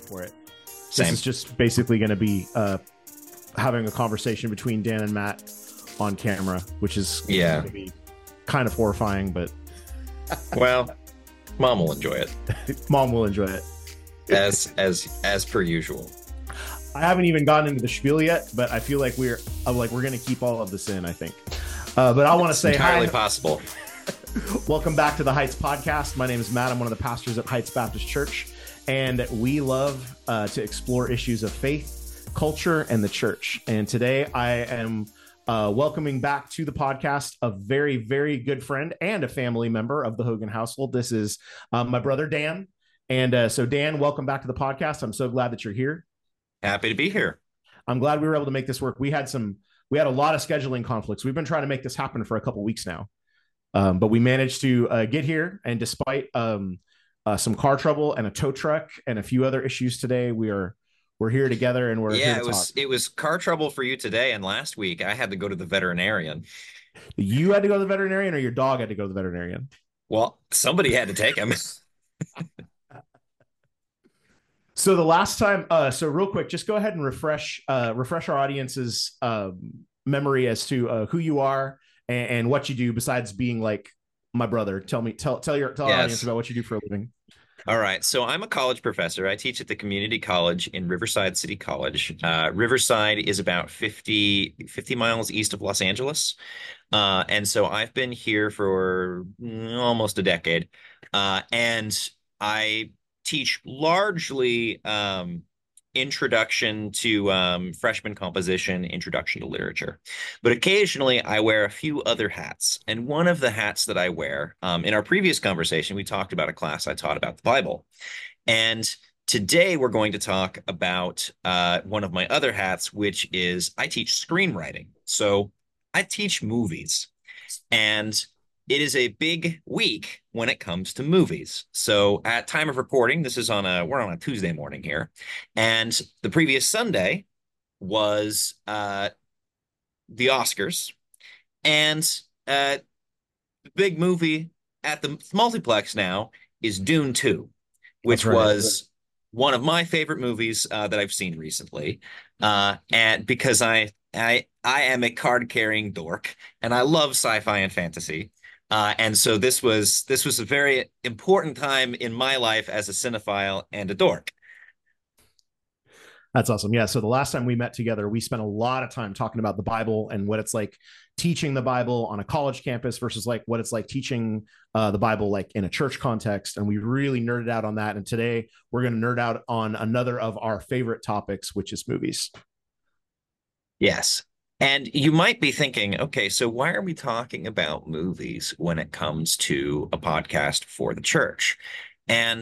for it. This Same. is just basically going to be having a conversation between Dan and Matt on camera, which is going to be kind of horrifying, but well, Mom will enjoy it. Mom will enjoy it as per usual. I haven't even gotten into the spiel yet, but I feel like we're going to keep all of this in, I think. But I want to say entirely hi. Possible. Welcome back to the Heights podcast. My name is Matt. I'm one of the pastors at Heights Baptist Church, and we love to explore issues of faith, culture, and the church. And today I am welcoming back to the podcast a very, very good friend and a family member of the Hogan household. This is my brother, Dan. And so, Dan, welcome back to the podcast. I'm so glad that you're here. Happy to be here. I'm glad we were able to make this work. We had a lot of scheduling conflicts. We've been trying to make this happen for a couple weeks now. But we managed to get here, and despite some car trouble and a tow truck and a few other issues today, we're here together, and we're here to talk. It was car trouble for you today, and last week I had to go to the veterinarian. You had to go to the veterinarian, or your dog had to go to the veterinarian? Well, somebody had to take him. So the last time, so real quick, just go ahead and refresh our audience's memory as to who you are and what you do besides being like my brother. Tell our audience about what you do for a living. All right. So I'm a college professor. I teach at the community college in Riverside City College. Riverside is about 50 miles east of Los Angeles. And so I've been here for almost a decade. And I teach largely introduction to freshman composition, introduction to literature. But occasionally I wear a few other hats. And one of the hats that I wear, in our previous conversation, we talked about a class I taught about the Bible. And today we're going to talk about one of my other hats, which is I teach screenwriting. So I teach movies. And it is a big week when it comes to movies. So at time of recording, we're on a Tuesday morning here. And the previous Sunday was the Oscars. And the big movie at the multiplex now is Dune 2, which was one of my favorite movies that I've seen recently. And because I am a card-carrying dork, and I love sci-fi and fantasy. And so this was a very important time in my life as a cinephile and a dork. That's awesome. Yeah. So the last time we met together, we spent a lot of time talking about the Bible and what it's like teaching the Bible on a college campus versus like what it's like teaching the Bible like in a church context. And we really nerded out on that. And today we're going to nerd out on another of our favorite topics, which is movies. Yes. And you might be thinking, okay, so why are we talking about movies when it comes to a podcast for the church? And,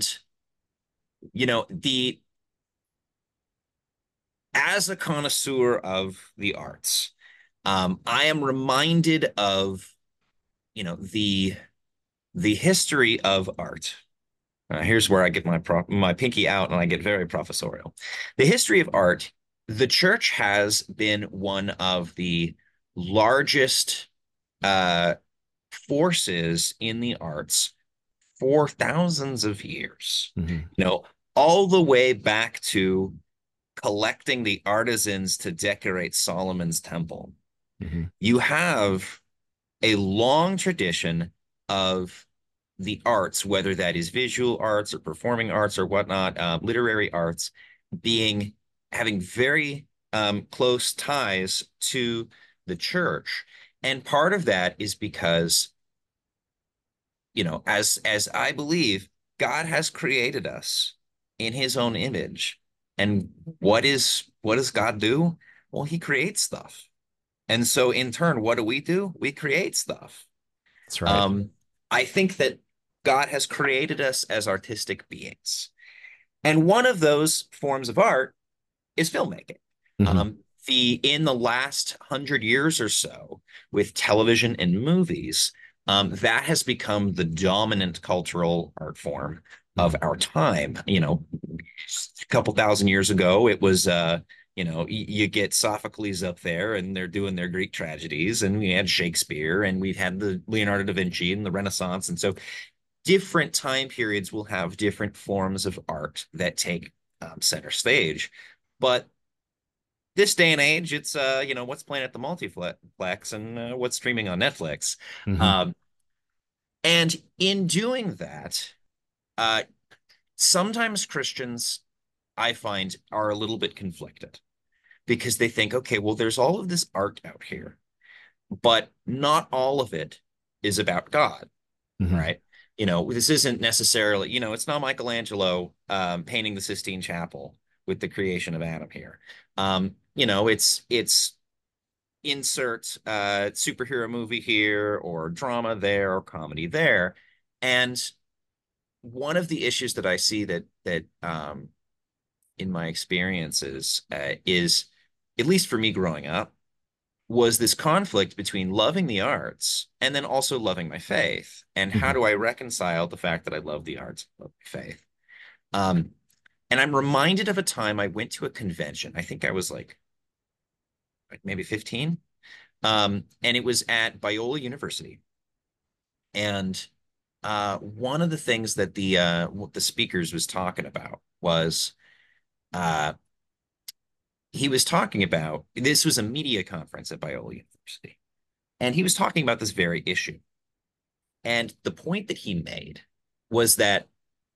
as a connoisseur of the arts, I am reminded of, the history of art. Here's where I get my pinky out and I get very professorial. The history of art. The church has been one of the largest forces in the arts for thousands of years. Mm-hmm. All the way back to collecting the artisans to decorate Solomon's temple. Mm-hmm. You have a long tradition of the arts, whether that is visual arts or performing arts or whatnot, literary arts, having very close ties to the church. And part of that is because, as I believe, God has created us in his own image. And what does God do? Well, he creates stuff. And so in turn, what do? We create stuff. That's right. I think that God has created us as artistic beings. And one of those forms of art is filmmaking. Mm-hmm. In the last 100 years or so, with television and movies, that has become the dominant cultural art form of our time. A couple thousand years ago, it was you get Sophocles up there and they're doing their Greek tragedies, and we had Shakespeare, and we've had the Leonardo da Vinci and the Renaissance. And so different time periods will have different forms of art that take center stage. But this day and age, it's what's playing at the multiplex and what's streaming on Netflix. Hmm. Um, and in doing that, uh, sometimes Christians, I find, are a little bit conflicted because they think, okay, well, there's all of this art out here, but not all of it is about God, Hmm. right? This isn't necessarily, it's not Michelangelo painting the Sistine Chapel with the creation of Adam here. It's insert superhero movie here or drama there or comedy there. And one of the issues that I see that in my experiences is, at least for me growing up, was this conflict between loving the arts and then also loving my faith. And how Hmm. do I reconcile the fact that I love the arts and love my faith? Um, and I'm reminded of a time I went to a convention. I think I was like maybe 15. And it was at Biola University. And one of the things that what the speakers was talking about was uh, he was talking about this was a media conference at Biola University, and he was talking about this very issue. And the point that he made was that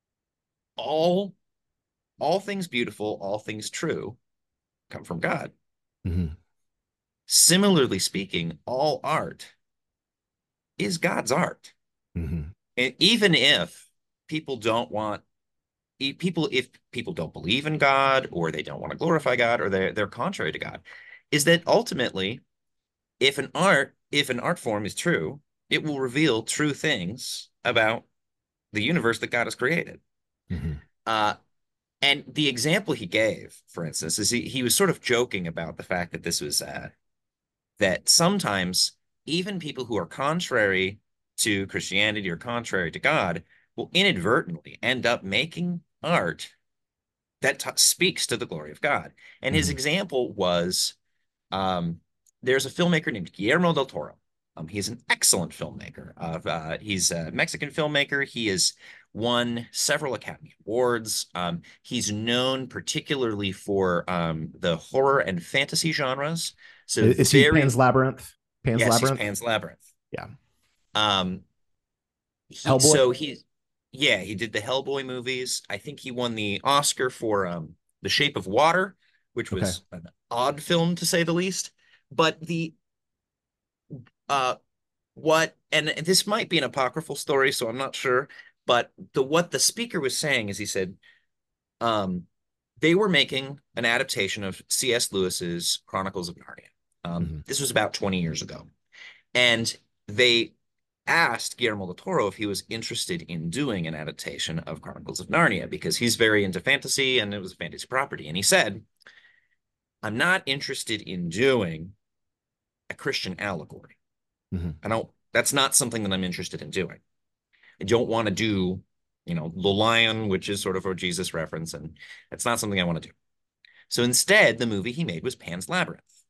all all things beautiful, all things true come from God. Hmm. Similarly speaking, all art is God's art. Hmm. And even if people don't want if people don't believe in God or they don't want to glorify God or they're contrary to God, is that ultimately if an art form is true, it will reveal true things about the universe that God has created. Hmm. Uh, and the example he gave, for instance, is he was sort of joking about the fact that this was that sometimes even people who are contrary to Christianity or contrary to God will inadvertently end up making art that speaks to the glory of God. And his Hmm. example was um, there's a filmmaker named Guillermo del Toro. He's an excellent filmmaker. He's a Mexican filmmaker. He has won several Academy Awards. He's known particularly for the horror and fantasy genres. So Is he Pan's very, Labyrinth? Pan's yes, he's Labyrinth? Pan's Labyrinth. Yeah. Um, he Hellboy? so he yeah, he did the Hellboy movies. I think he won the Oscar for The Shape of Water, which Okay. was an odd film to say the least. But the uh what and this might be an apocryphal story, so I'm not sure, but what the speaker was saying is he said um they were making an adaptation of C.S. Lewis's Chronicles of Narnia. Hmm. This was about 20 years ago. And they asked Guillermo del Toro if he was interested in doing an adaptation of Chronicles of Narnia because he's very into fantasy and it was a fantasy property. And he said, I'm not interested in doing a Christian allegory. Hmm. That's not something that I'm interested in doing. I don't want to do, The Lion, which is sort of a Jesus reference, and it's not something I want to do. So instead, the movie he made was Pan's Labyrinth.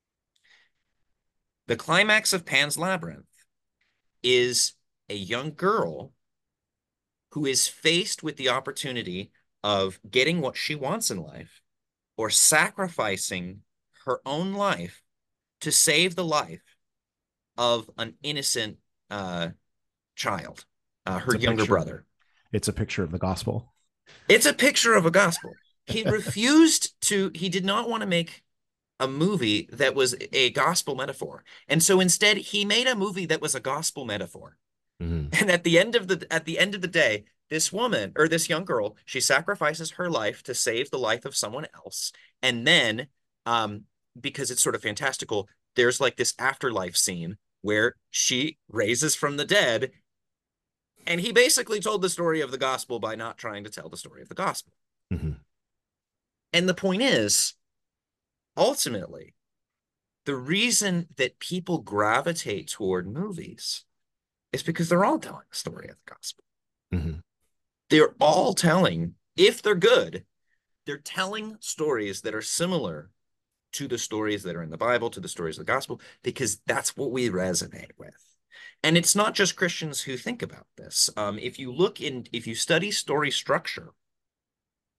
The climax of Pan's Labyrinth is a young girl who is faced with the opportunity of getting what she wants in life or sacrificing her own life to save the life of an innocent uh, child, It's her a younger picture. brother. It's a picture of the gospel. It's a picture of a gospel. He did not want to make a movie that was a gospel metaphor. And so instead he made a movie that was a gospel metaphor. Hmm. And at the end of the day, this woman or this young girl, she sacrifices her life to save the life of someone else. And then, um, because it's sort of fantastical, there's like this afterlife scene where she raises from the dead. And he basically told the story of the gospel by not trying to tell the story of the gospel. Hmm. And the point is, ultimately, the reason that people gravitate toward movies is because they're all telling the story of the gospel. Hmm. They're all telling, if they're good, they're telling stories that are similar to the stories that are in the Bible, to the stories of the gospel, because that's what we resonate with. And it's not just Christians who think about this. If you study story structure,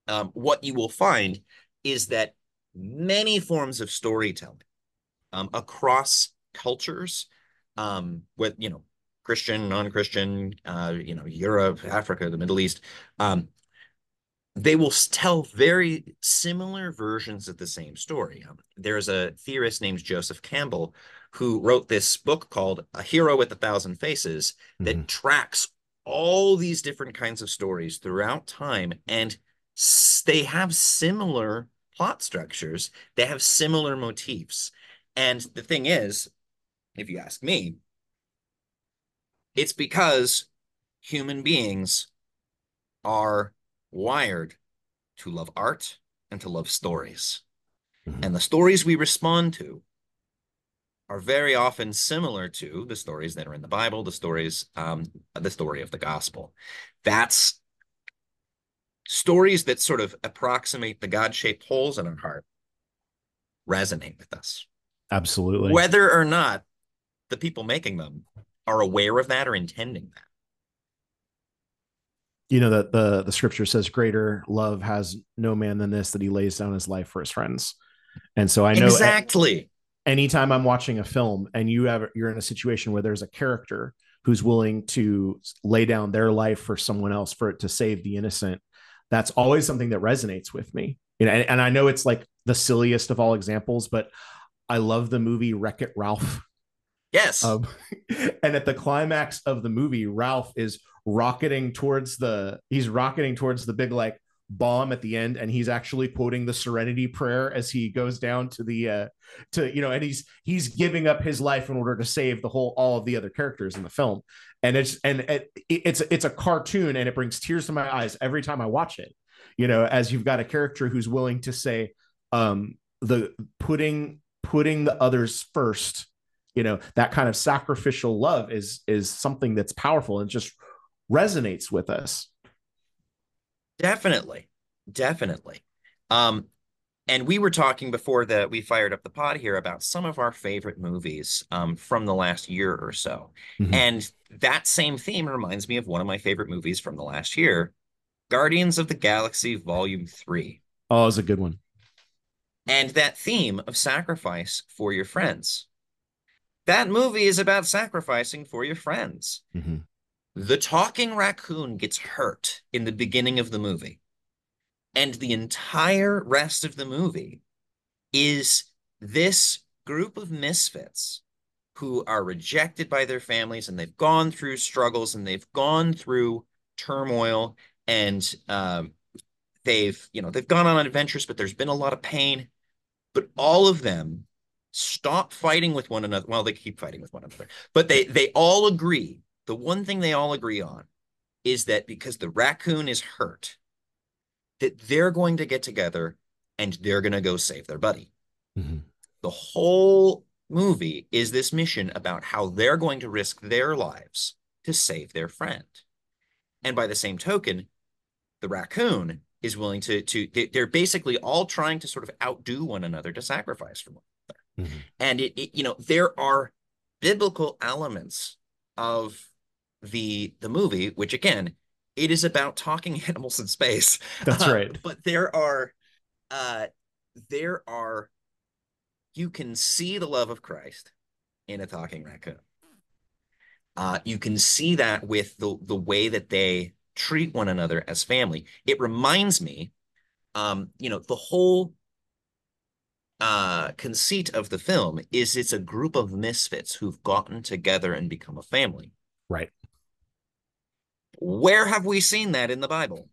what you will find is that many forms of storytelling across cultures, with Christian, non-Christian, Europe, Africa, the Middle East, they will tell very similar versions of the same story. There's a theorist named Joseph Campbell who wrote this book called A Hero with a Thousand Faces Mhm. that tracks all these different kinds of stories throughout time, and they have similar plot structures, they have similar motifs. And the thing is, if you ask me, it's because human beings are wired to love art and to love stories. Mhm. And the stories we respond to are very often similar to the stories that are in the Bible, the story of the gospel. That's stories that sort of approximate the God-shaped holes in our heart resonate with us, Absolutely. whether or not the people making them are aware of that or intending that. You know that the scripture says greater love has no man than this, that he lays down his life for his friends. And so I know Exactly. anytime I'm watching a film and you're in a situation where there's a character who's willing to lay down their life for someone else for it to save the innocent, that's always something that resonates with me. And I know it's like the silliest of all examples, but I love the movie Wreck-It Ralph. Yes. Um, and at the climax of the movie, Ralph is rocketing towards the big like bomb at the end, and he's actually quoting the Serenity Prayer as he goes down to the and he's giving up his life in order to save all of the other characters in the film. And it's a cartoon, and it brings tears to my eyes every time I watch it. As you've got a character who's willing to say, the putting the others first, that kind of sacrificial love is something that's powerful and just resonates with us. Definitely. Definitely. Um, and we were talking before that we fired up the pod here about some of our favorite movies from the last year or so. Mm-hmm. And that same theme reminds me of one of my favorite movies from the last year, Guardians of the Galaxy Volume 3. Oh, it's a good one. And that theme of sacrifice for your friends. That movie is about sacrificing for your friends. Mm-hmm. The talking raccoon gets hurt in the beginning of the movie, and the entire rest of the movie is this group of misfits who are rejected by their families, and they've gone through struggles and they've gone through turmoil, and they've gone on adventures, but there's been a lot of pain. But all of them stop fighting with one another. Well, they keep fighting with one another, but they all agree. The one thing they all agree on is that because the raccoon is hurt, that they're going to get together and they're going to go save their buddy. Mm-hmm. The whole movie is this mission about how they're going to risk their lives to save their friend. And by the same token, the raccoon is willing they're basically all trying to sort of outdo one another to sacrifice for one another. Mm-hmm. And there are biblical elements of the movie, which again, it is about talking animals in space. That's right. But uh, there are, you can see the love of Christ in a talking raccoon. You can see that with the way that they treat one another as family. It reminds me, the whole conceit of the film is it's a group of misfits who've gotten together and become a family. Right. Where have we seen that in the Bible?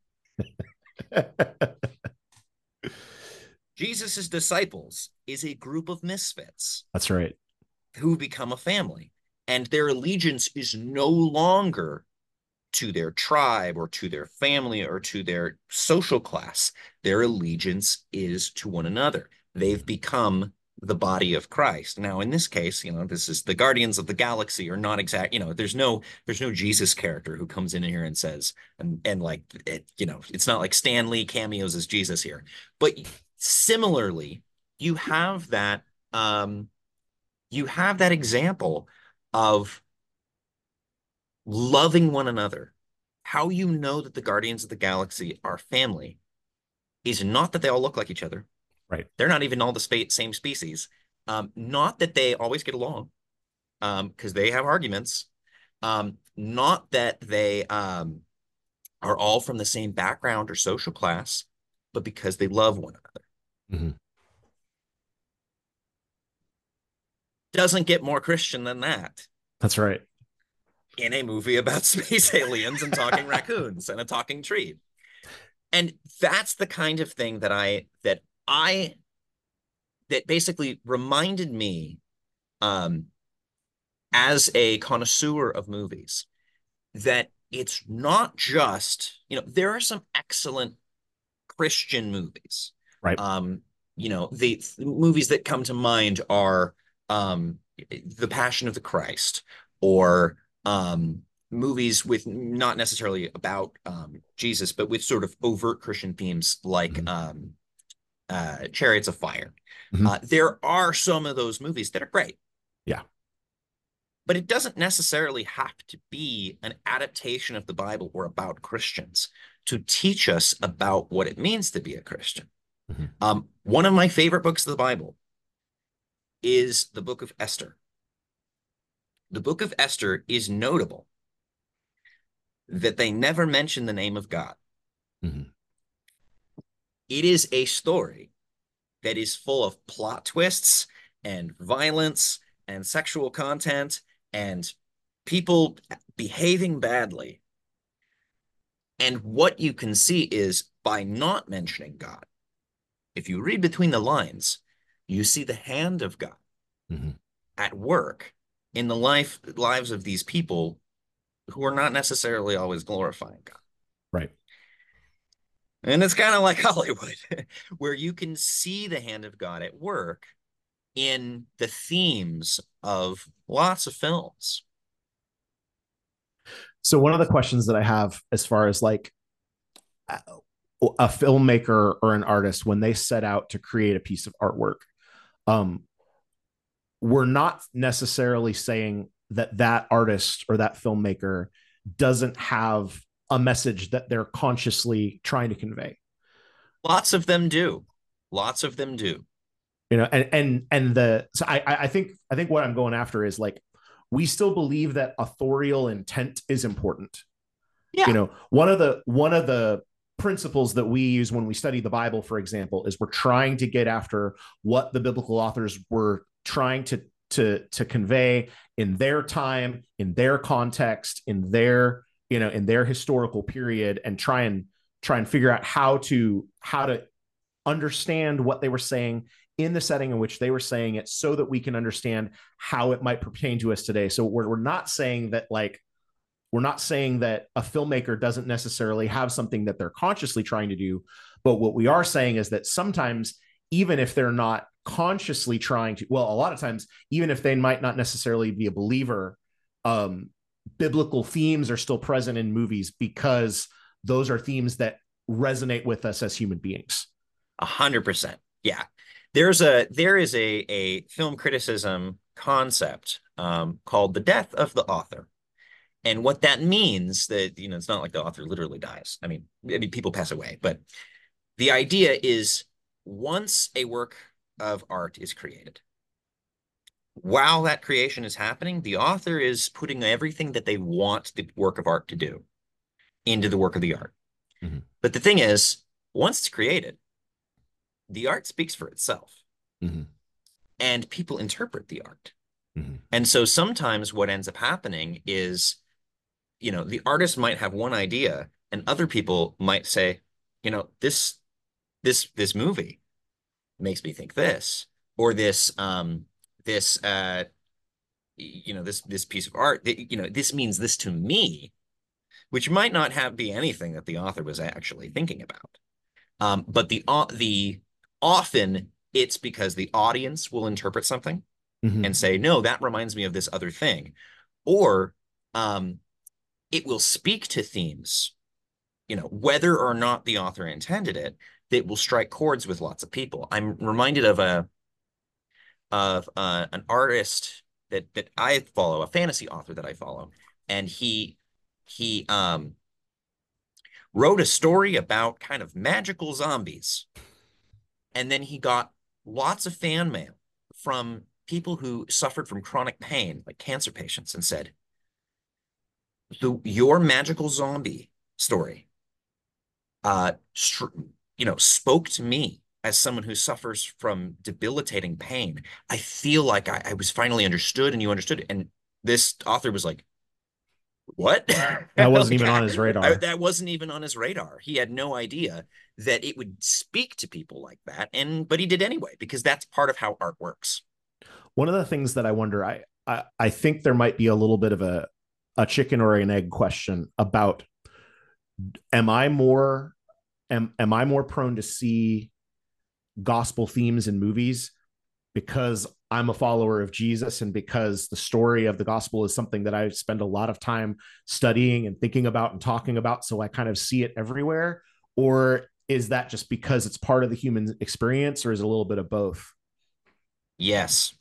Jesus's disciples is a group of misfits That's right. who become a family, and their allegiance is no longer to their tribe or to their family or to their social class. Their allegiance is to one another. They've become the body of Christ. Now, in this case, this is the Guardians of the Galaxy are not exact, there's no Jesus character who comes in here and says, and like, it's not like Stan Lee cameos as Jesus here. But similarly, you have that, example of loving one another. How you know that the Guardians of the Galaxy are family is not that they all look like each other. Right. They're not even all the same species. Not that they always get along, because they have arguments. Not that they are all from the same background or social class, but because they love one another. Mm-hmm. Doesn't get more Christian than that That's right. in a movie about space aliens and talking raccoons and a talking tree. And that's the kind of thing that basically reminded me, um, as a connoisseur of movies, that it's not just, there are some excellent Christian movies. Right. The movies that come to mind are The Passion of the Christ, or movies with not necessarily about Jesus, but with sort of overt Christian themes like Mm-hmm. Chariots of Fire. Mm-hmm. There are some of those movies that are great, Yeah. but it doesn't necessarily have to be an adaptation of the Bible or about Christians to teach us about what it means to be a Christian. Mm-hmm. One of my favorite books of the Bible is the book of Esther. The book of Esther is notable that they never mention the name of God. Mm-hmm. It is a story that is full of plot twists and violence and sexual content and people behaving badly. And what you can see is, by not mentioning God, if you read between the lines, you see the hand of God Mm-hmm. at work in the lives of these people who are not necessarily always glorifying God. Right. And it's kind of like Hollywood, where you can see the hand of God at work in the themes of lots of films. So one of the questions that I have, as far as like a filmmaker or an artist, when they set out to create a piece of artwork, um, we're not necessarily saying that that artist or that filmmaker doesn't have a message that they're consciously trying to convey. Lots of them do. Lots of them do. And the so I think what I'm going after is like, we still believe that authorial intent is important. Yeah. One of the principles that we use when we study the Bible, for example, is we're trying to get after what the biblical authors were trying to convey in their time, in their context, in their historical period, and try and figure out how to understand what they were saying in the setting in which they were saying it, so that we can understand how it might pertain to us today. So we're not saying that, like, we're not saying that a filmmaker doesn't necessarily have something that they're consciously trying to do, but what we are saying is that sometimes, even if they're not consciously trying to, well, a lot of times, even if they might not necessarily be a believer, um, biblical themes are still present in movies, because those are themes that resonate with us as human beings. 100%. Yeah. There is a film criticism concept called the death of the author. And what that means, that, it's not like the author literally dies. I mean, people pass away, but the idea is, once a work of art is created, while that creation is happening, the author is putting everything that they want the work of art to do into the work of the art. Mm-hmm. But the thing is, once it's created, the art speaks for itself, Mm-hmm. and people interpret the art. Mm-hmm. And so sometimes what ends up happening is, the artist might have one idea, and other people might say, this movie makes me think this, or this piece of art, this means this to me, which might not be anything that the author was actually thinking about. But the often it's because the audience will interpret something Mm-hmm. and say, no, that reminds me of this other thing, or it will speak to themes, whether or not the author intended it, that will strike chords with lots of people. I'm reminded of an artist that I follow, a fantasy author that I follow, and he wrote a story about kind of magical zombies. And then he got lots of fan mail from people who suffered from chronic pain, like cancer patients, and said, your magical zombie story, uh, spoke to me as someone who suffers from debilitating pain. I feel like I was finally understood and you understood. And this author was like, what? That wasn't Like, even on his radar. that wasn't even on his radar. He had no idea that it would speak to people like that. But he did anyway, because that's part of how art works. One of the things that I wonder, I think there might be a little bit of a chicken or an egg question about, am I more am I more prone to see gospel themes in movies because I'm a follower of Jesus and because the story of the gospel is something that I spend a lot of time studying and thinking about and talking about, so I kind of see it everywhere? Or is that just because it's part of the human experience, or is it a little bit of both? Yes.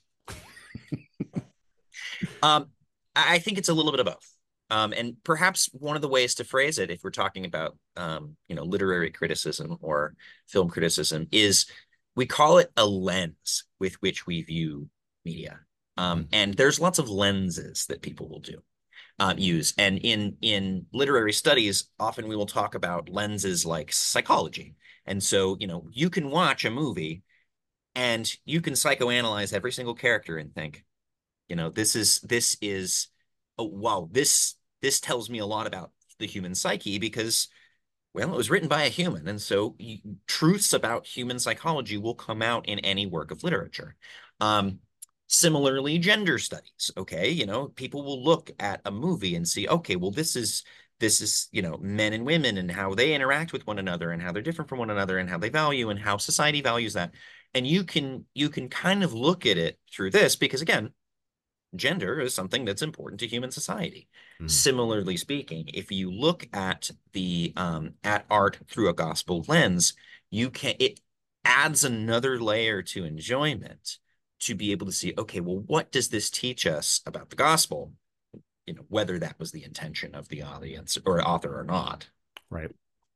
Um, I think it's a little bit of both. And perhaps one of the ways to phrase it, if we're talking about literary criticism or film criticism, is we call it a lens with which we view media. And there's lots of lenses that people will use. And in literary studies, often we will talk about lenses like psychology. And so, you can watch a movie and you can psychoanalyze every single character and think, this is oh wow, this tells me a lot about the human psyche because, well, it was written by a human, and so truths about human psychology will come out in any work of literature. um Similarly, gender studies, okay, people will look at a movie and see, okay, well, this is men and women and how they interact with one another and how they're different from one another and how they value and how society values that. And you can kind of look at it through this because, again, gender is something that's important to human society. Mm. Similarly speaking, if you look at the at art through a gospel lens, it adds another layer to enjoyment to be able to see, okay, well, what does this teach us about the gospel? Whether that was the intention of the audience or author or not. Right.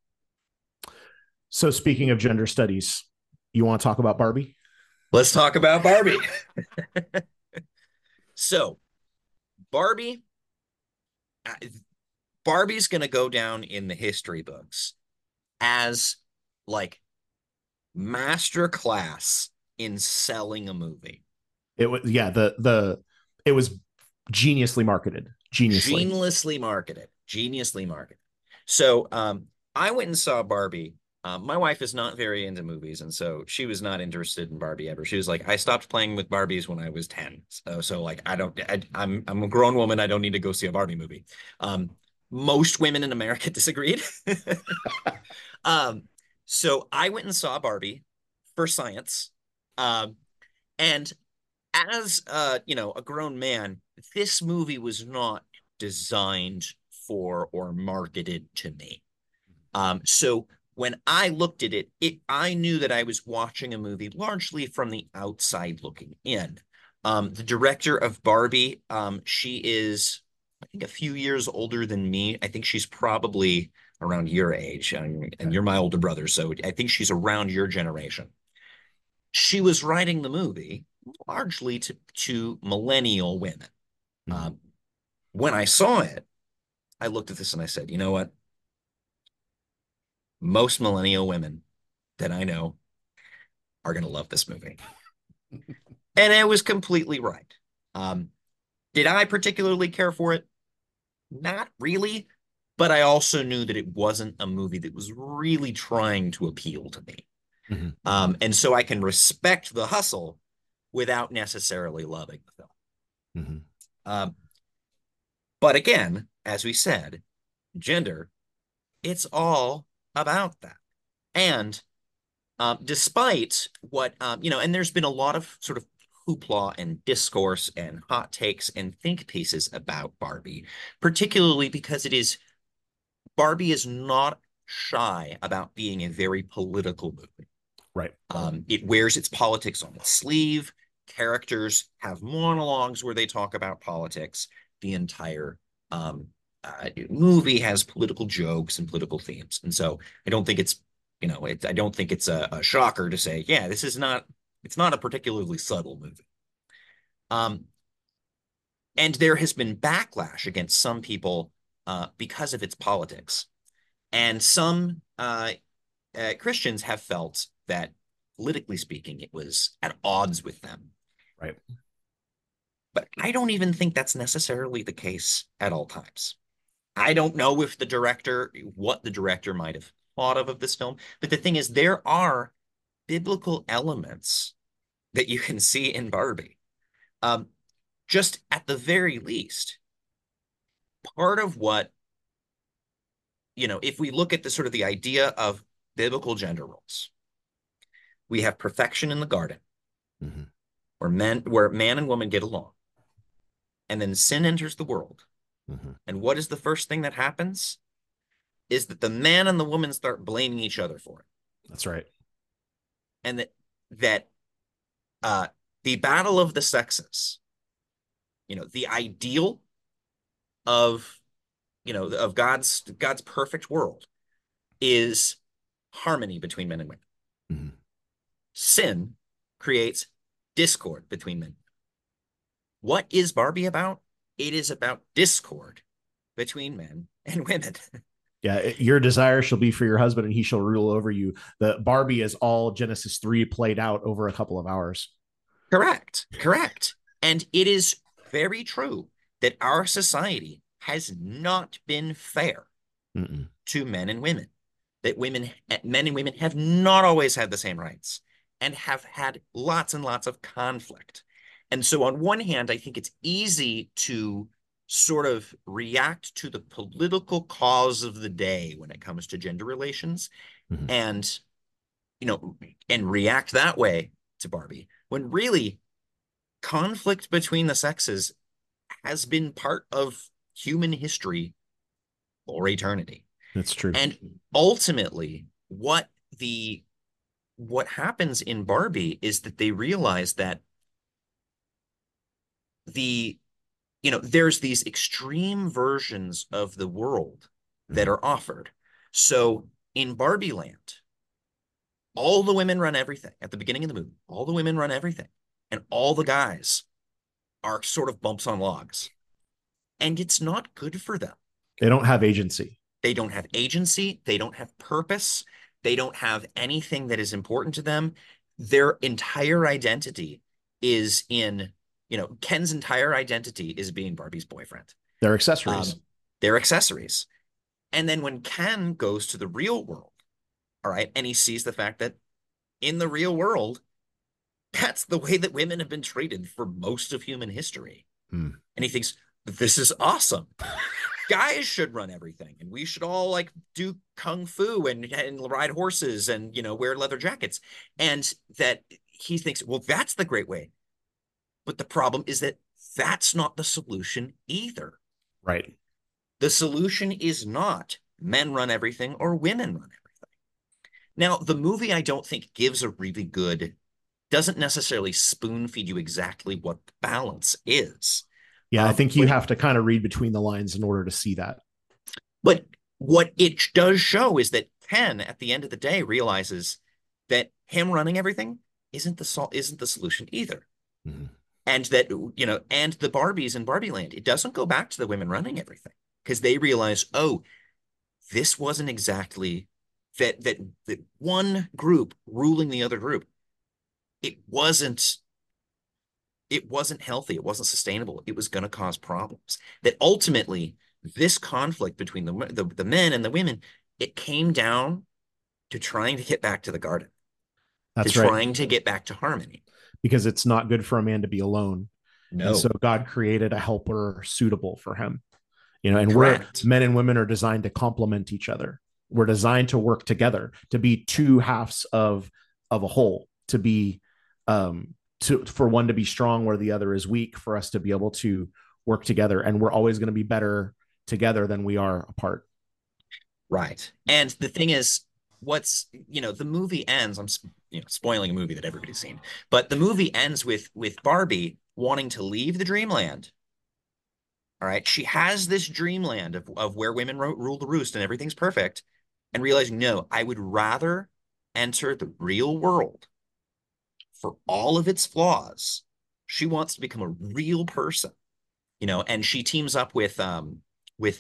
So speaking of gender studies, you want to talk about Barbie? Let's talk about Barbie. So, Barbie Barbie's going to go down in the history books as like master class in selling a movie. It was, yeah, the it was geniusly marketed. Geniusly. Geniusly marketed. So I went and saw Barbie. My wife is not very into movies, and so she was not interested in Barbie ever. She was like, I stopped playing with Barbies when I was 10. So like, I'm a grown woman. I don't need to go see a Barbie movie. Most women in America disagreed. um, so I went and saw Barbie for science. Um, and as a grown man, this movie was not designed for or marketed to me. So when I looked at it, I knew that I was watching a movie largely from the outside looking in. The director of Barbie, she is, I think, a few years older than me. I think she's probably around your age, and you're my older brother, so I think she's around your generation. She was writing the movie largely to millennial women. Mm-hmm. When I saw it, I looked at this and I said, you know what? Most millennial women that I know are going to love this movie. And it was completely right. Um, did I particularly care for it? Not really. But I also knew that it wasn't a movie that was really trying to appeal to me. Mm-hmm. And so I can respect the hustle without necessarily loving the film. Mm-hmm. Um, but again, as we said, gender, it's all about that. And despite what, and there's been a lot of sort of hoopla and discourse and hot takes and think pieces about Barbie, particularly because Barbie is not shy about being a very political movie. Right. It wears its politics on its sleeve. Characters have monologues where they talk about politics the entire movie has political jokes and political themes, and so I don't think it's I don't think it's a shocker to say, yeah, this is not it's not a particularly subtle movie. Um, and there has been backlash against some people because of its politics, and some Christians have felt that politically speaking, it was at odds with them. Right. But I don't even think that's necessarily the case at all times. I don't know if what the director might have thought of this film, but the thing is, there are biblical elements that you can see in Barbie. Um, just at the very least, part of what, if we look at the sort of the idea of biblical gender roles, we have perfection in the garden, Mm-hmm. where man and woman get along, and then sin enters the world. Mm-hmm. And what is the first thing that happens? Is that the man and the woman start blaming each other for it. That's right. And that the battle of the sexes, the ideal of of God's perfect world is harmony between men and women. Mm-hmm. Sin creates discord between men. What is Barbie about? It is about discord between men and women. Yeah, your desire shall be for your husband, and he shall rule over you. The Barbie is all Genesis 3 played out over a couple of hours. Correct. And it is very true that our society has not been fair Mm-mm. to men and women. That men and women have not always had the same rights and have had lots and lots of conflict. And so on one hand, I think it's easy to sort of react to the political cause of the day when it comes to gender relations, Mm-hmm. and and react that way to Barbie, when really conflict between the sexes has been part of human history for eternity. That's true. And ultimately, what happens in Barbie is that they realize that there's these extreme versions of the world that are offered. So in Barbie Land, all the women run everything at the beginning of the movie. All the women run everything, and all the guys are sort of bumps on logs. And it's not good for them. They don't have agency. They don't have agency. They don't have purpose. They don't have anything that is important to them. Their entire identity is in, Ken's entire identity is being Barbie's boyfriend. They're accessories. They're accessories. And then when Ken goes to the real world, all right, and he sees the fact that in the real world, that's the way that women have been treated for most of human history. Hmm. And he thinks, this is awesome. Guys should run everything, and we should all like do kung fu and ride horses and wear leather jackets. And that he thinks, well, that's the great way. But the problem is that that's not the solution either. Right. The solution is not men run everything or women run everything. Now, the movie, I don't think, doesn't necessarily spoon feed you exactly what the balance is. Yeah, I think you have to kind of read between the lines in order to see that. But what it does show is that Ken, at the end of the day, realizes that him running everything isn't the solution either. Mm-hmm. And that, and the Barbies in Barbie Land, it doesn't go back to the women running everything, because they realize, oh, this wasn't exactly that one group ruling the other group. It wasn't healthy. It wasn't sustainable. It was going to cause problems. That ultimately, this conflict between the men and the women, it came down to trying to get back to the garden. That's right. Trying to get back to harmony. Because it's not good for a man to be alone. No. And so God created a helper suitable for him. And Correct. Men and women are designed to complement each other. We're designed to work together, to be two halves of a whole, to be for one to be strong where the other is weak, for us to be able to work together. And we're always going to be better together than we are apart. Right. And the thing is, the movie ends, I'm spoiling a movie that everybody's seen, but the movie ends with Barbie wanting to leave the dreamland. All right. She has this dreamland of where women rule the roost and everything's perfect, and realizing, no, I would rather enter the real world for all of its flaws. She wants to become a real person, and she teams up with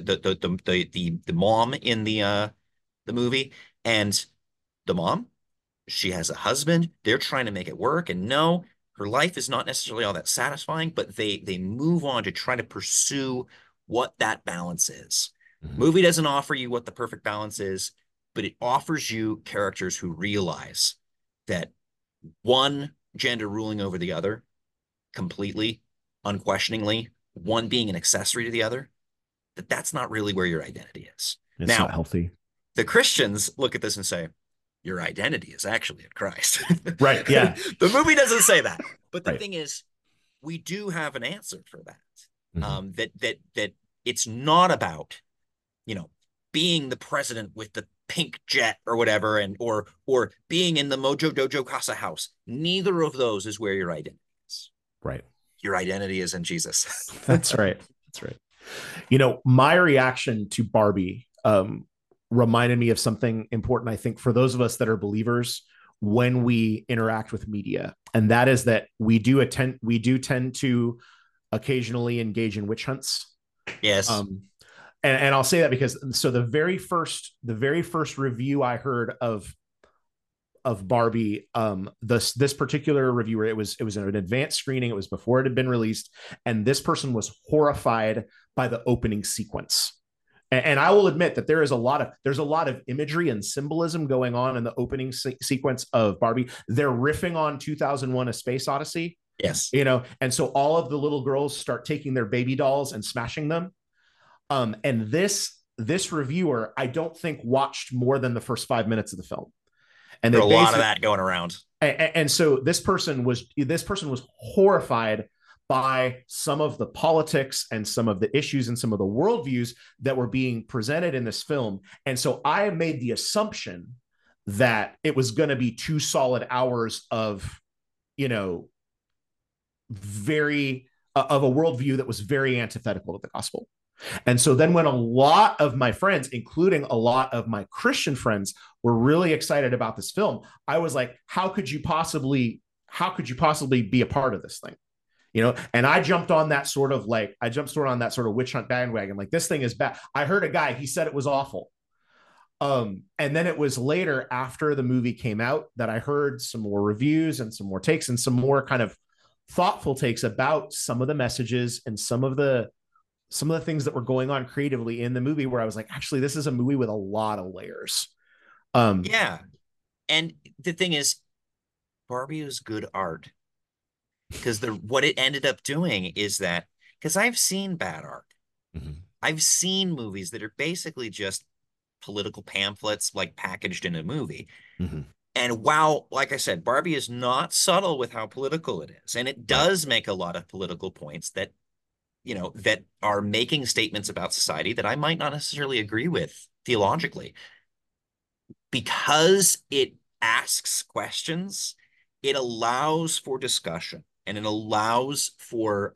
the mom in the movie, and the mom, she has a husband. They're trying to make it work, and no, her life is not necessarily all that satisfying, but they move on to try to pursue what that balance is. Mhm. Movie doesn't offer you what the perfect balance is, but it offers you characters who realize that one gender ruling over the other completely, unquestioningly, one being an accessory to the other, that's not really where your identity is. It's not Now, healthy. the Christians look at this and say, your identity is actually in Christ. Right. Yeah. The movie doesn't say that. But the Right. thing is, we do have an answer for that. Mhm. That it's not about, being the president with the pink jet or whatever, and or being in the Mojo Dojo Casa house. Neither of those is where your identity is. Right. Your identity is in Jesus. That's right. That's right. My reaction to Barbie reminded me of something important, I think, for those of us that are believers when we interact with media. And that is that we do tend to occasionally engage in witch hunts. Yes. And I'll say that because the very first review I heard of Barbie, this particular reviewer, it was an advanced screening. It was before it had been released, and this person was horrified by the opening sequence. And I will admit that there's a lot of imagery and symbolism going on in the opening sequence of Barbie. They're riffing on 2001: A Space Odyssey. Yes. And so all of the little girls start taking their baby dolls and smashing them. And this reviewer, I don't think, watched more than the first 5 minutes of the film. And there's a lot of that going around. And so this person was horrified by some of the politics and some of the issues and some of the worldviews that were being presented in this film. And so I made the assumption that it was going to be 2 solid hours of, very of a worldview that was very antithetical to the gospel. And so then when a lot of my friends, including a lot of my Christian friends, were really excited about this film, I was like, how could you possibly be a part of this thing? And I jumped on that sort of witch hunt bandwagon. Like, this thing is bad. I heard a guy, he said it was awful. And then it was later, after the movie came out, that I heard some more reviews and some more takes and some more kind of thoughtful takes about some of the messages and some of the things that were going on creatively in the movie, where I was like, actually, this is a movie with a lot of layers. Yeah. And the thing is, Barbie is good art, because what it ended up doing is that, because I've seen bad art. Mm-hmm. I've seen movies that are basically just political pamphlets, like, packaged in a movie. Mm-hmm. And while, like I said, Barbie is not subtle with how political it is, and it does make a lot of political points that are making statements about society that I might not necessarily agree with theologically. Because it asks questions, it allows for discussion, and it allows for,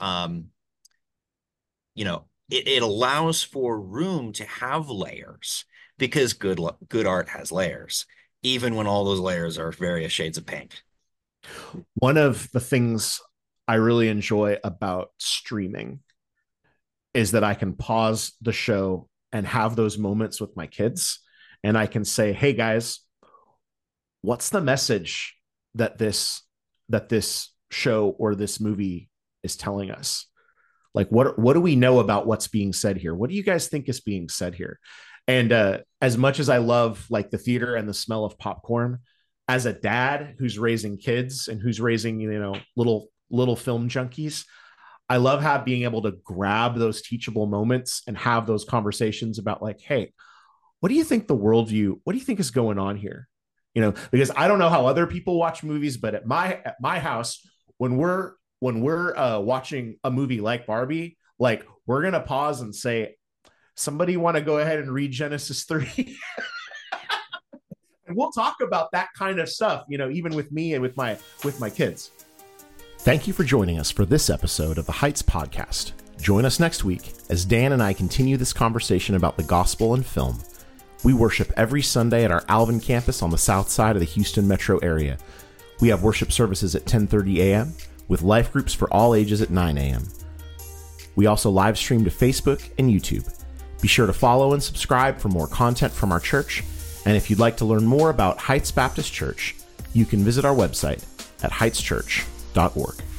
it allows for room to have layers, because good art has layers, even when all those layers are various shades of pink. One of the things I really enjoy about streaming is that I can pause the show and have those moments with my kids, and I can say, hey guys, what's the message that this show or this movie is telling us? Like, what do we know about what's being said here? What do you guys think is being said here? And as much as I love, like, the theater and the smell of popcorn, as a dad who's raising kids and who's raising, little film junkies, I love being able to grab those teachable moments and have those conversations about, like, hey, what do you think is going on here? Because I don't know how other people watch movies, but at my house, when we're watching a movie like Barbie, like, we're going to pause and say, somebody want to go ahead and read Genesis 3? And we'll talk about that kind of stuff, even with me and with my kids. Thank you for joining us for this episode of the Heights Podcast. Join us next week as Dan and I continue this conversation about the gospel and film. We worship every Sunday at our Alvin campus on the south side of the Houston metro area. We have worship services at 10:30 a.m. with life groups for all ages at 9 a.m. We also live stream to Facebook and YouTube. Be sure to follow and subscribe for more content from our church. And if you'd like to learn more about Heights Baptist Church, you can visit our website at heightschurch.org.